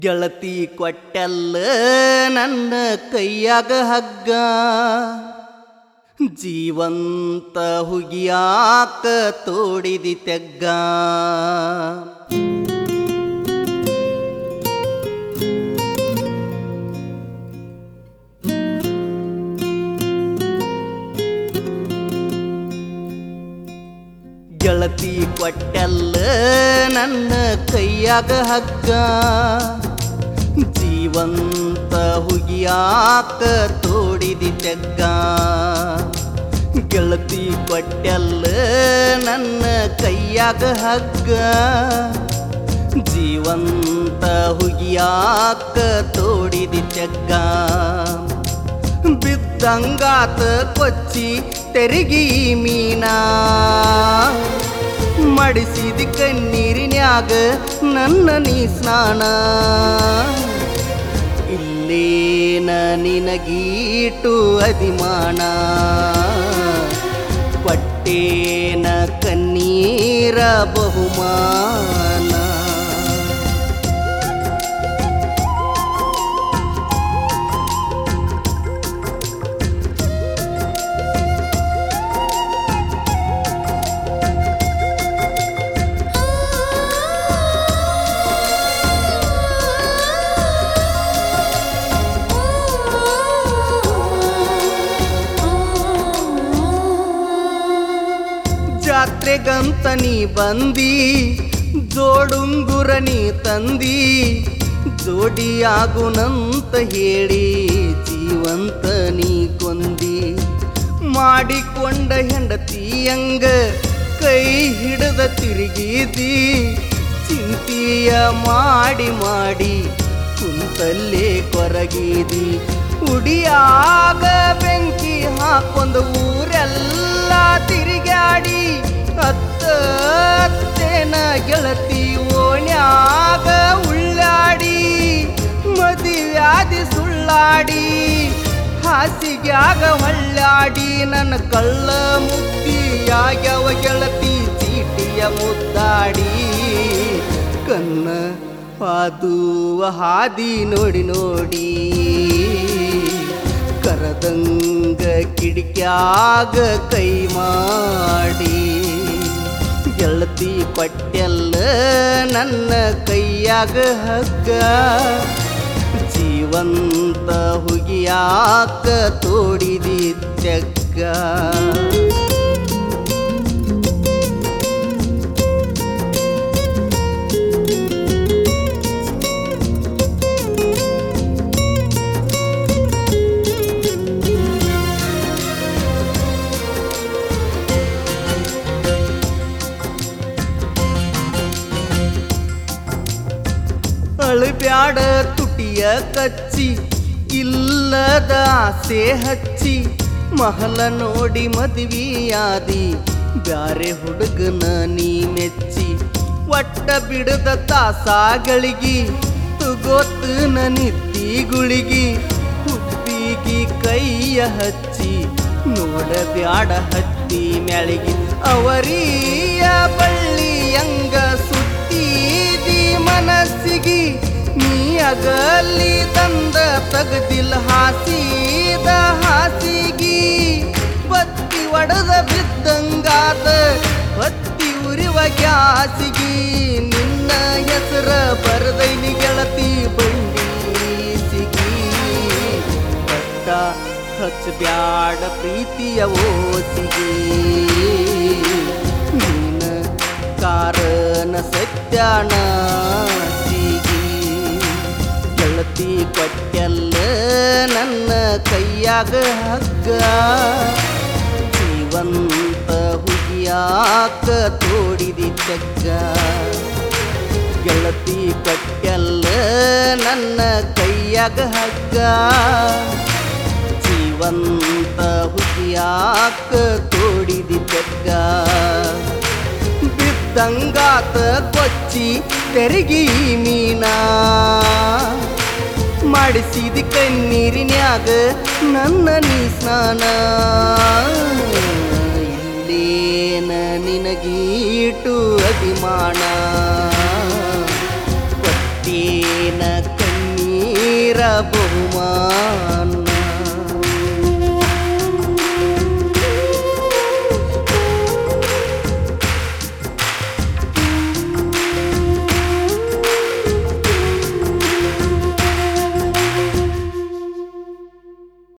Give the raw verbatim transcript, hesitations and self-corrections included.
ಗೆಳತಿ ಕೊಟ್ಟಲ್ಲ ನನ್ನ ಕೈಯಾಗ ಹಗ್ಗ, ಜೀವಂತ ಹುಗಿಯಾಕ ತೋಡಿದಿ ತೆಗ್ಗ. ಗೆಳತಿ ಕೊಟ್ಟಲ್ಲ ನನ್ನ ಕೈಯಾಗ ಹಗ್ಗ, ಜೀವಂತ ಹುಗಿಯಾಕ ತೋಡಿದಿ ತೆಗ್ಗ. ಗೆಳತಿ ಕೊಟ್ಟಲ್ಲ ನನ್ನ ಕೈಯಾಗ ಹಗ್ಗ, ಜೀವಂತ ಹುಗಿಯಾಕ ತೋಡಿದಿ ತೆಗ್ಗ. ಬಿದ್ದಂಗಾತ ಕೊಚ್ಚಿ ತೆರಿಗಿ ಮೀನಾ, ಮಾಡಿಸಿದ ಕಣ್ಣೀರಿನ್ಯಾಗ ನನ್ನ ನೀ ಸ್ನಾನ. ಇಲ್ಲೇನ ನಿನಗೀಟು ಅದಿಮಾನ, ಪಟ್ಟೇನ ಕಣ್ಣೀರ ಬಹುಮಾನ. ಜಾತ್ರೆಗಂತ ನೀ ಬಂದಿ, ಜೋಡುಂಗುರ ನೀ ತಂದಿ, ಜೋಡಿಯಾಗುನಂತ ಹೇಳಿ ಜೀವಂತ ನೀ ಕೊಂದಿ. ಮಾಡಿಕೊಂಡ ಹೆಂಡತಿಯಂಗ ಕೈ ಹಿಡದ ತಿರುಗಿದಿ, ಚಿಂತೆಯ ಮಾಡಿ ಮಾಡಿ ಕುಂತಲ್ಲೇ ಕೊರಗಿದಿ. ಉಡಿಯಾಗ ಬೆಂಕಿ ಹಾಕೊಂದು ಊರೆಲ್ಲ ತಿರುಗಾಡಿ, ಅತ್ತೇನ ಗೆಳತಿ ಓಣ್ಯಾಗ ಉಳ್ಳಾಡಿ. ಮದುವ್ಯಾದಿ ಸುಳ್ಳಾಡಿ ಹಾಸಿಗ್ಯಾಗ ಹೊಳ್ಳಾಡಿ, ನನ್ನ ಕಳ್ಳ ಮುದ್ದಿಯಾಗ್ಯವ ಗೆಳತಿ ಚೀಟಿಯ ಮುದ್ದಾಡಿ. ಕನ್ನ ಪಾದುವ ಹಾದಿ ನೋಡಿ ನೋಡಿ, ಕರದಂಗ ಕಿಡಿಕ್ಯಾಗ ಕೈ ಮಾಡಿ. ಗೆಳತಿ ಕೊಟ್ಟಲ್ಲ ನನ್ನ ಕೈಯಾಗ ಹಗ್ಗ, ಜೀವಂತ ಹುಗಿಯಾಕ ತೋಡಿದಿ ತೆಗ್ಗ. ಅಳಬ್ಯಾಡ ತುಟಿಯ ಕಚ್ಚಿ, ಇಲ್ಲದ ಆಸೆ ಹಚ್ಚಿ, ಮಹಲ ನೋಡಿ ಮದುವೆಯಾದಿ ಬ್ಯಾರೆ ಹುಡುಗನ ನೀ ಮೆಚ್ಚಿ. ಒಟ್ಟ ಬಿಡದ ತಾಸಾಗಳಿಗಿ ತುಗೋತನ ನಿತ್ತಿ ಗುಳಿಗಿ, ಹುಬ್ಬಿಗಿ ಕೈಯ ಹಚ್ಚಿ ನೋಡಬ್ಯಾಡ ಹತ್ತಿ ಮ್ಯಾಳಿಗಿ. ಅವರಿಯ ಬಳ್ಳಿಯಂಗ ಸುತ್ತೀದಿ ಮನಸ್ಸಿಗಿ, ನೀ ಅಗಲಿ ತಂದ ತಗದಿಲ್ ಹಾಸಿದ ಹಾಸಿಗಿ. ಬತ್ತಿ ಒಡದ ಬಿದ್ದಂಗಾದ ಬತ್ತಿ ಉರಿವ ಗ್ಯಾಸಿಗಿ, ನಿನ್ನ ಹೆಸರ ಬರದೈನಿ ಗೆಳತಿ ಬಂಡೀಸಿಗಿ. ಬಟ್ಟ ಹಚ್ಚಬ್ಯಾಡ ಪ್ರೀತಿಯ ಓಸಿಗಿ, ನೀನ ಕಾರಣ ಸತ್ಯಾನಾಸಿಗಿ. ಗೆಳತಿ ಕೊಟ್ಟಲ್ಲ ನನ್ನ ಕೈಯಾಗ ಹಗ್ಗ, ಜೀವಂತ ಹುಗಿಯಾಕ ತೋಡಿದಿ ತೆಗ್ಗ. ಗೆಳತಿ ಕೊಟ್ಟಲ್ಲ ನನ್ನ ಕೈಯಾಗ ಹಗ್ಗ, ಜೀವಂತ ಹುಗಿಯಾಕ ತೋಡಿದಿ ತೆಗ್ಗ. ಬಿದ್ದಂಗಾತ ಕೊಚ್ಚಿ ತೆರಿಗಿ ಮೀನಾ, ಮಾಡಿಸಿದ ಕಣ್ಣೀರಿನ್ಯಾಗ ನನ್ನ ನೀ ಸ್ನಾನ. ಇಲ್ಲೇನ ನಿನಗೀಟು ಅಭಿಮಾನ, ಪಟ್ಟೇನ ಬಹುಮಾನ